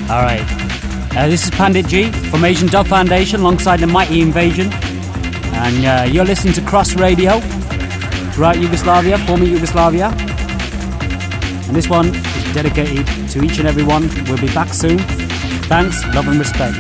All right. This is Pandit G from Asian Dub Foundation alongside the Mighty Invasion. And you're listening to Cross Radio throughout Yugoslavia, former Yugoslavia. And this one is dedicated to each and every one. We'll be back soon. Thanks, love and respect.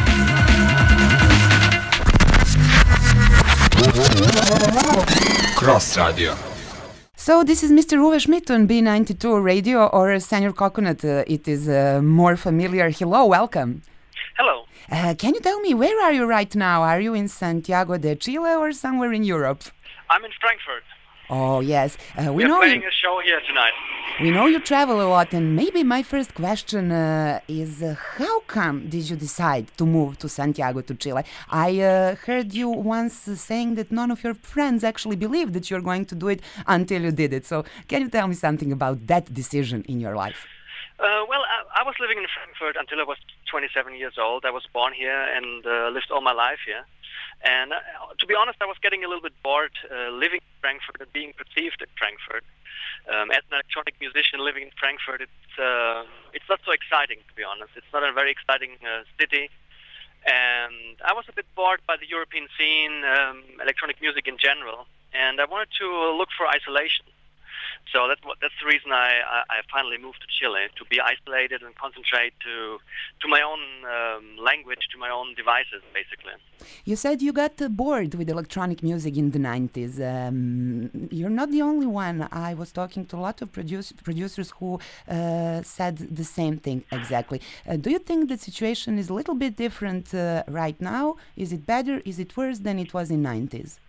Cross Radio. So this is Mr. Uwe Schmidt on B92 Radio, or Senior Coconut. It is more familiar. Hello, welcome. Hello. Can you tell me, where are you right now? Are you in Santiago de Chile or somewhere in Europe? I'm in Frankfurt. Oh, yes. We're playing a show here tonight. We know you travel a lot, and maybe my first question is how come did you decide to move to Santiago to Chile? I heard you once saying that none of your friends actually believed that you're going to do it until you did it. So can you tell me something about that decision in your life? Well, I was living in Frankfurt until I was 27 years old. I was born here and lived all my life here. And to be honest, I was getting a little bit bored living in Frankfurt and being perceived in Frankfurt. As an electronic musician living in Frankfurt, it's not so exciting, to be honest. It's not a very exciting city. And I was a bit bored by the European scene, electronic music in general. And I wanted to look for isolation. So that's the reason I finally moved to Chile, to be isolated and concentrate to my own language, to my own devices, basically. You said you got bored with electronic music in the 90s. You're not the only one. I was talking to a lot of producers who said the same thing exactly. Do you think the situation is a little bit different right now? Is it better? Is it worse than it was in 90s?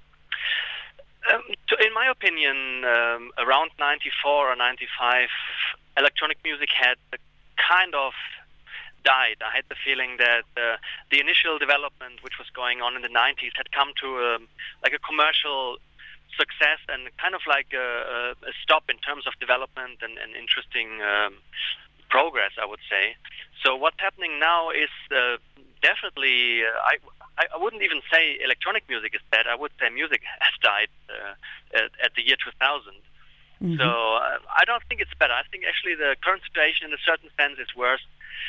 In my opinion, around 94 or 95, electronic music had kind of died. I had the feeling that the initial development, which was going on in the 90s, had come to a commercial success and kind of like a stop in terms of development and interesting progress, I would say. So what's happening now is definitely, I wouldn't even say electronic music is dead. I would say music has died at the year 2000. Mm-hmm. So I don't think it's better. I think actually the current situation in a certain sense is worse.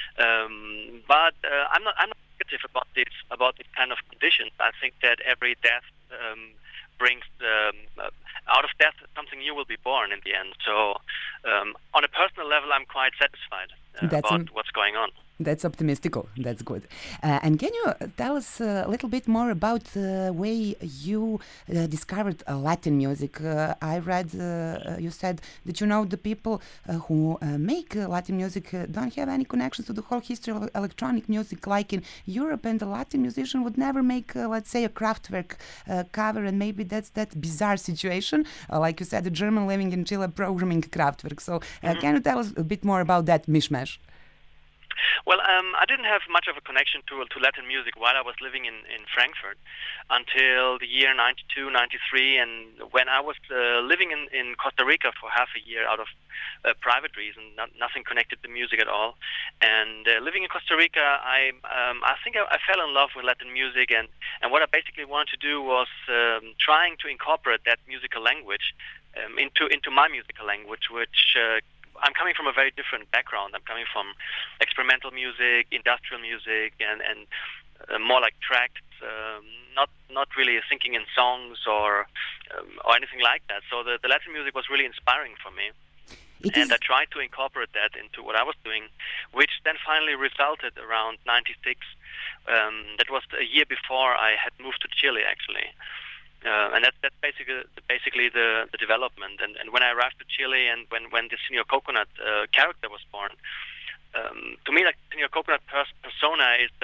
But I'm not negative about this kind of conditions. I think that every death brings out of death something new will be born in the end. So on a personal level, I'm quite satisfied about what's going on. That's optimistical. That's good. And can you tell us a little bit more about the way you discovered Latin music? I read you said that the people who make Latin music don't have any connections to the whole history of electronic music, like in Europe, and the Latin musician would never make, let's say, a Kraftwerk cover, and maybe that's that bizarre situation. Like you said, a German living in Chile programming Kraftwerk. So can you tell us a bit more about that mishmash? Well, I didn't have much of a connection to Latin music while I was living in Frankfurt until the year 92, 93, and when I was living in Costa Rica for half a year out of private reason, nothing connected to music at all. And living in Costa Rica, I think I fell in love with Latin music, and what I basically wanted to do was trying to incorporate that musical language into my musical language, which I'm coming from a very different background. I'm coming from experimental music, industrial music, and more like tracks, not really thinking in songs or anything like that. So the Latin music was really inspiring for me. And I tried to incorporate that into what I was doing, which then finally resulted around 96. That was a year before I had moved to Chile, actually. And that's basically the development. And when I arrived to Chile, and when the Senior Coconut character was born, to me, like Senior Coconut persona is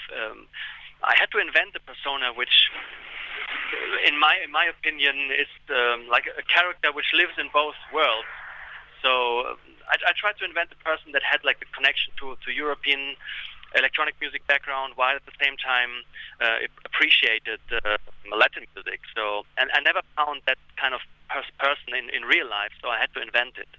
I had to invent a persona which, in my opinion, is like a character which lives in both worlds. So I tried to invent a person that had like a connection to European electronic music background, while at the same time appreciated Latin music. So, and I never found that kind of person in real life, so I had to invent it.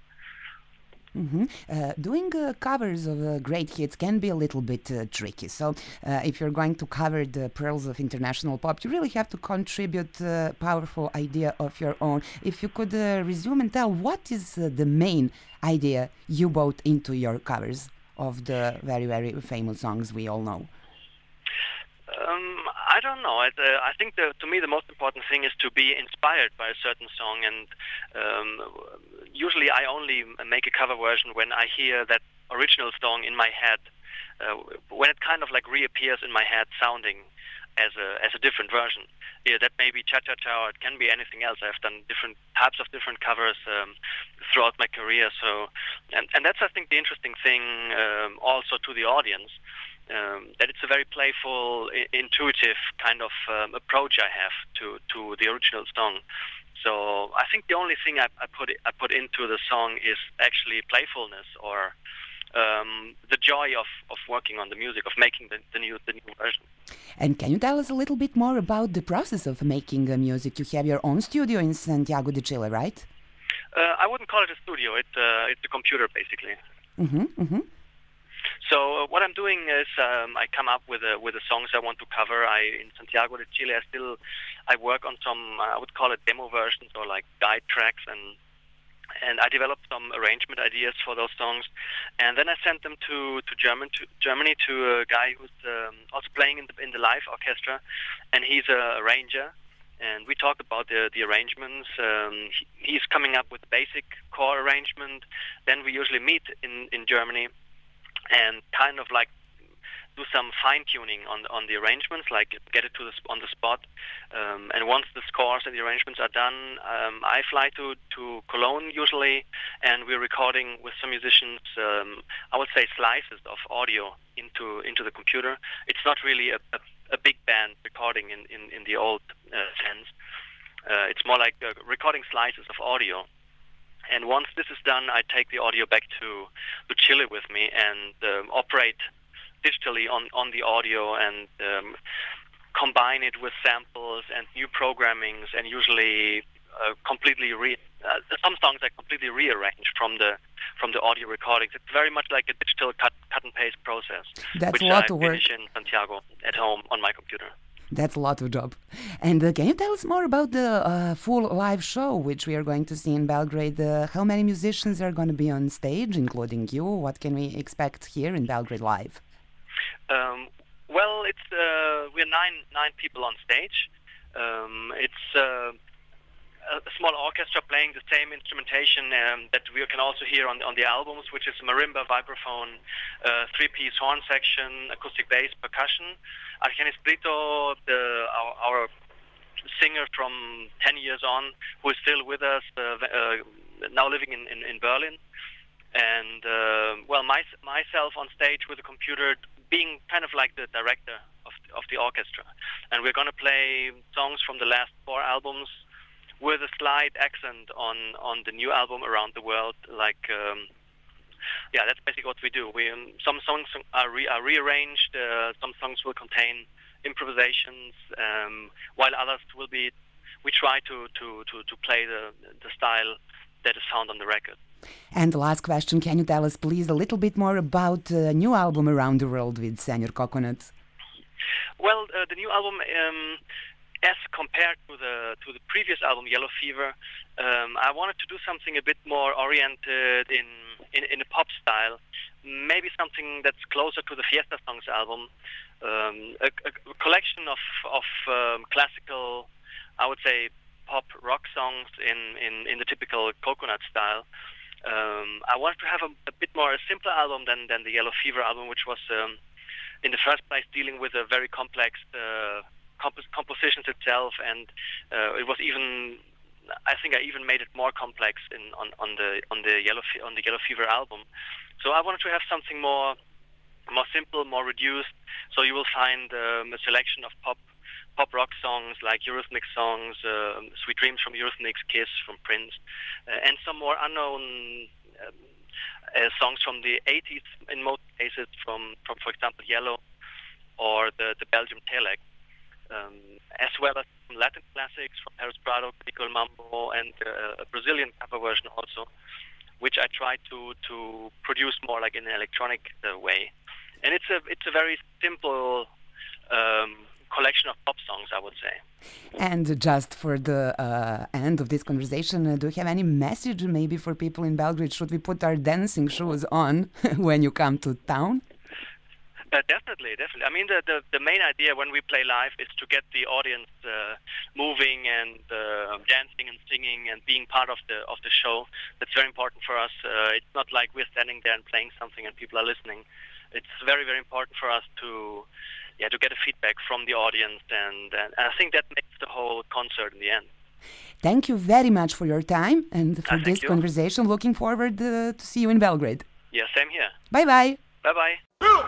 Mm-hmm. Doing covers of great hits can be a little bit tricky. So if you're going to cover the pearls of international pop, you really have to contribute a powerful idea of your own. If you could resume and tell, what is the main idea you brought into your covers? of the very, very famous songs we all know? I don't know. I think to me the most important thing is to be inspired by a certain song, and usually I only make a cover version when I hear that original song in my head, when it kind of like reappears in my head sounding as a different version. Yeah, that may be cha-cha-cha, or it can be anything else. I've done different types of different covers throughout my career. So, and that's, I think, the interesting thing also to the audience, that it's a very playful, intuitive kind of approach I have to the original song. So I think the only thing I put into the song is actually playfulness, or the joy of working on the music, of making the new version. And can you tell us a little bit more about the process of making music? You have your own studio in Santiago de Chile, right? I wouldn't call it a studio. It's a computer, basically. Mm-hmm, mm-hmm. So what I'm doing is I come up with the songs I want to cover. In Santiago de Chile, I work on some, I would call it demo versions, or like guide tracks, and I developed some arrangement ideas for those songs, and then I sent them to Germany to a guy who's also playing in the live orchestra, and he's a arranger, and we talked about the arrangements. He's coming up with the basic core arrangement. Then we usually meet in Germany and kind of like do some fine-tuning on the arrangements, like get it on the spot. And once the scores and the arrangements are done, I fly to Cologne usually, and we're recording with some musicians, I would say slices of audio into the computer. It's not really a big band recording in the old sense. It's more like recording slices of audio. And once this is done, I take the audio back to Chile with me and operate digitally on the audio, and combine it with samples and new programmings, and usually some songs I completely rearrange from the audio recordings. It's very much like a digital cut and paste process, which a lot I of work. finish in Santiago at home on my computer. That's a lot of job. And can you tell us more about the full live show which we are going to see in Belgrade? How many musicians are going to be on stage, including you? What can we expect here in Belgrade Live? Well, we're nine people on stage. It's a small orchestra playing the same instrumentation that we can also hear on the albums, which is marimba, vibraphone, three-piece horn section, acoustic bass, percussion. Argenis Brito, our singer from 10 years on, who is still with us, now living in Berlin. And myself on stage with a computer, being kind of like the director of the orchestra. And we're going to play songs from the last 4 albums with a slight accent on the new album Around the World. Like, that's basically what we do. Some songs are rearranged. Some songs will contain improvisations, while others will be. We try to play the style that is found on the record. And the last question, can you tell us please a little bit more about the new album Around the World with Senor Coconut? Well, the new album, as compared to the previous album Yellow Fever, I wanted to do something a bit more oriented in a pop style, maybe something that's closer to the Fiesta Songs album, a collection of classical, I would say, pop rock songs in the typical Coconut style. I wanted to have a bit more a simpler album than the Yellow Fever album, which was in the first place dealing with a very complex compositions itself, and it was even. I think I even made it more complex on the Yellow Fever album. So I wanted to have something more simple, more reduced. So you will find a selection of pop rock songs like Eurythmics songs, Sweet Dreams from Eurythmics, Kiss from Prince, and some more unknown songs from the 80s in most cases, from for example Yellow or the Belgium Telex, as well as some Latin classics from Paris Prado, Nicole Mambo, and a Brazilian cover version also, which I tried to produce more like in an electronic way. And it's a very simple collection of pop songs, I would say. And just for the end of this conversation, do you have any message maybe for people in Belgrade? Should we put our dancing shoes on when you come to town? Definitely. I mean, the main idea when we play live is to get the audience moving and dancing and singing and being part of the show. That's very important for us. It's not like we're standing there and playing something and people are listening. It's very, very important for us to get a feedback from the audience, and I think that makes the whole concert in the end. Thank you very much for your time and for this conversation. Looking forward to see you in Belgrade. Yeah, same here. Bye-bye. Bye-bye.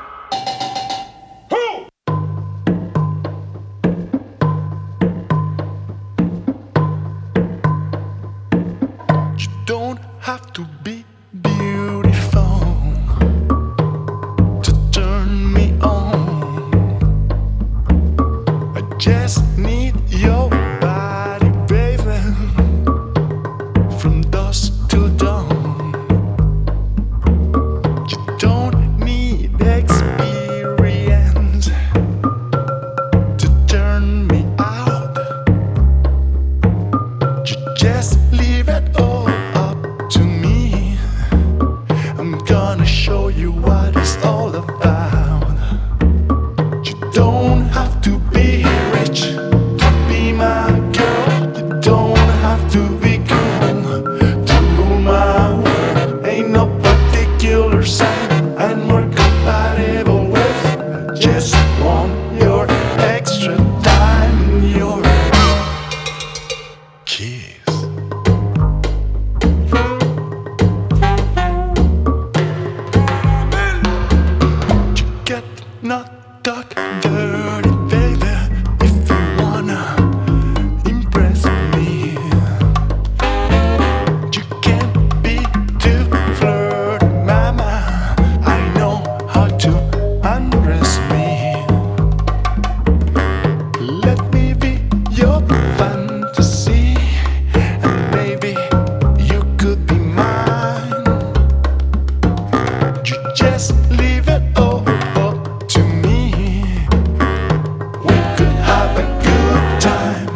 You don't have to be beautiful to turn me on. I just need your body, baby, from dusk till dawn. You don't need experience to turn me out. You just leave it all up to me. I'm gonna show you what it's all about. You don't have to be rich to be my girl. You don't have to be cool to rule my world. Ain't no particular sign I'm more compatible with. I just want your extra time and your kiss. You get not talk dirty, baby, if you wanna impress me. You can't be too flirty, mama. I know how to undress me. Let me be your fantasy, and maybe you could be mine. You just leave it all up to me. We could have a good time.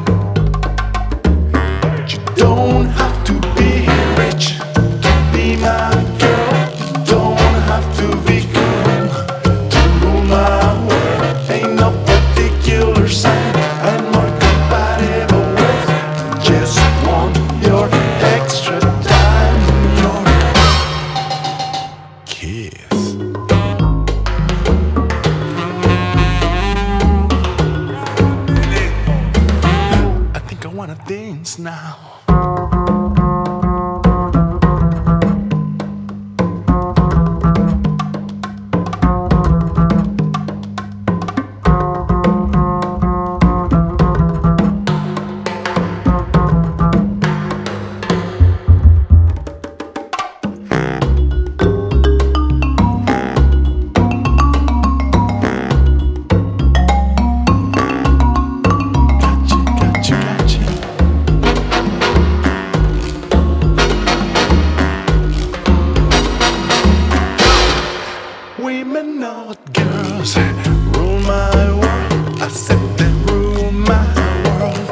You don't have to be rich to be my girl. You don't have to be cool to rule my world. Ain't no particular sign I'm more compatible with. Just want your extra time and your kiss. I think I wanna dance now. Gotcha. Women not girls rule my world. I said they rule my world.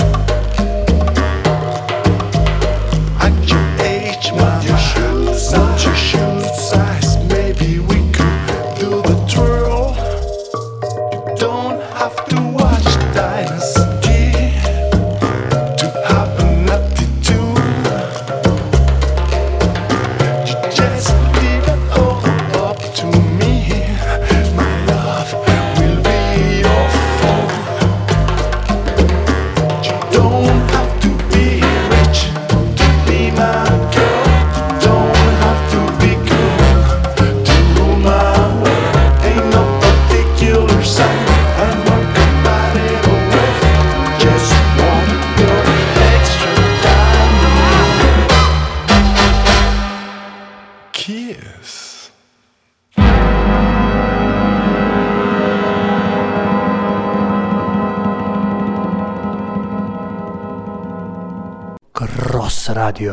At your age, mama, what's your shoe size? Maybe we could do the twirl. You don't have to watch Dynasty to have an attitude. You just leave it all up to me. My love will be your fault. You don't have to be rich to be my girl. You don't have to be cool to rule my world. Ain't no particular sign I'm more compatible with. Just want your extra time and kiss. Cross Radio.